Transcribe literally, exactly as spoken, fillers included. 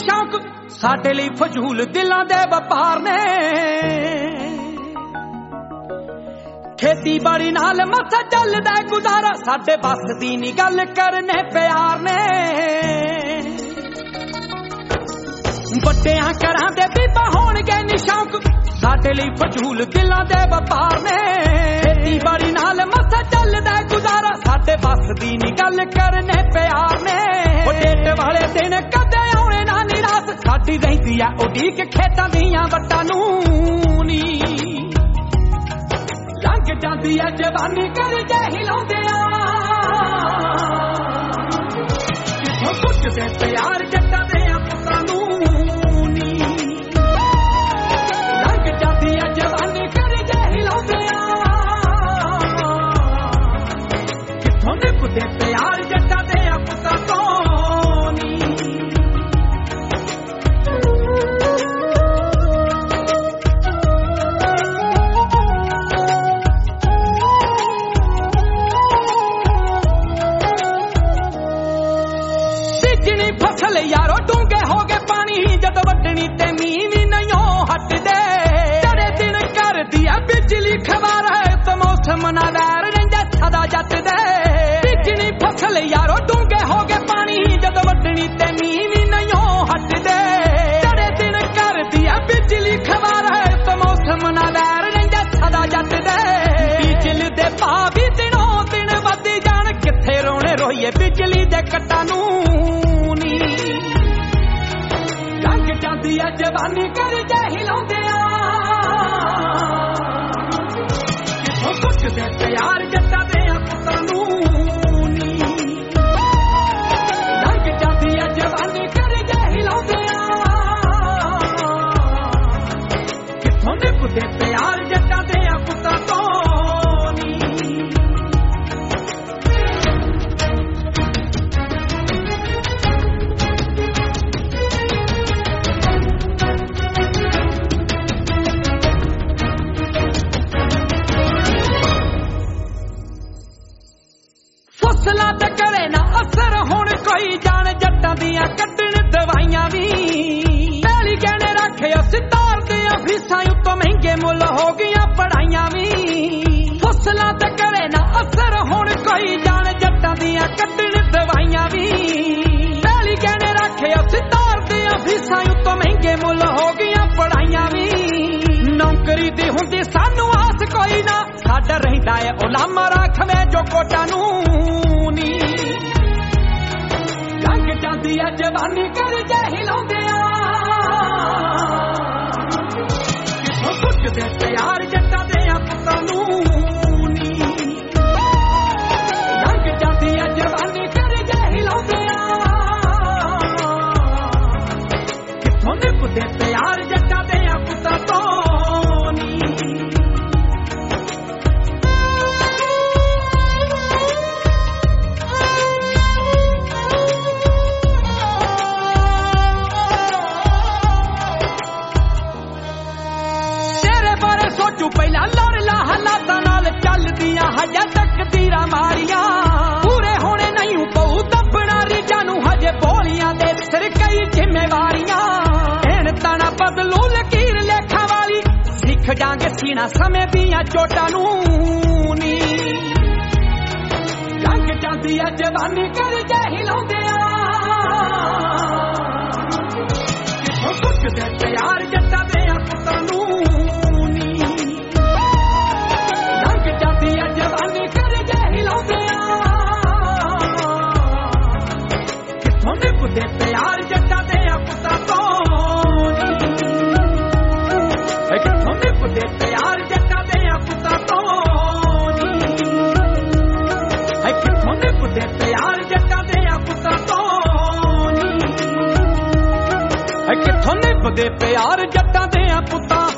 शौक साडे लई फजूल दिलां दे वपार ने खेतीबाड़ी नाल मसा चलदा गुजारा साडे बस दी नी गल करने प्यार ने वड्डियां घरां दे बीबा होणगे नी शौक साडे लई फजूल दिलां दे वपार ने खेतीबाड़ी नाल मसा चलदा गुजारा साडे बस दी नी गल करने प्यार ने ओ डेट वाले दिन कदे आउणे ना निराश साडी रहिंदी आ उडीक खेतां दीयां वट्टां नूं नी लंघ जांदी आ जवानी कर जे हिलाउंदे आ किथों पुछदे प्यार जट्टां दे पुत्तां नूं नी लंघ जांदी आ जवानी कर जे हिलाउंदे आ किथों निभदे प्यार जट्टां दे पुत्तां तों फसल यारो डूंगे हो गए पानी जद वड्डनी ते मींह भी नहीं हटदे तेरे दिन कर दिया बिजली खबर है तो मौसम ना वैर रंजा सदा जट दे बिजली फसल यारो डूंगे हो गए पानी जद वड्डनी ते मींह भी नहीं हटदे तेरे दिन कर दिया बिजली खबर है तो मौसम ना वैर रंजा सदा जट दे बिजली दे पा भी दिनों दिन वधी जान किथे रोने रोइए बिजली दे कट्टां नूं जांदी आ जवानी कर जे हिलाउंदे आ किथों पुछदे प्यार जट्टां दे पुत्तां नूं नी लंघ जांदी आ जवानी कर जे हिलाउंदे आ किथों निभदे प्यार जट्टां दे पुत्तां तों फसलां ते करे ना असर हुण कोई जान जट्टां दियां कड्डण दवाइयां भी पैली गहने रखे सितार दियां फीसां उत्तों महंगे मुल हो गईयां पढ़ाइयां भी फसलां ते करे ना असर हुण कोई जान जट्टां दियां कड्डण दवाइयां भी पैली गहने रखे सितार दियां फीसां उत्तों महंगे मुल हो गईयां पढ़ाइयां भी नौकरी दी हुंदी सानू आस कोई ना साडा रहिंदा है उलामा राखवे जो कोटां नूं लंघ जांदी आ जवानी कर जे हिलाउंदे आ किथों पुछदे प्यार जट्टां दे पुत्तां नूं नी लंघ जांदी आ जवानी कर जे हिलाउंदे आ किथों निभदे प्यार जट्टां दे पुत्तां तों सोचू पहला लड़ ला हालातां नाल चलदियां हजे तकदीरां मारियां पूरे होने नहीं पऊ दबना रीजां नूं हजे बोलियां दे सिर कई जिम्मेवारियां एन ताना बदलू लकीर लेखा वाली सिख जांगे सीना समय दियां चोटां नूं नी लंघ जांदी आ जवानी कर जे हिलाउंदे आ किथों पुछदे प्यार जट्टां दे पुत्तां नूं जवानी कर जे हिलाउंदे आ किथों निभदे प्यार जट्टां दे पुत्तां तों किथों निभदे प्यार जट्टां दे पुत्तां तों किथों निभदे प्यार जट्टां दे पुत्तां तों किथों निभदे प्यार जट्टां दे पुत्तां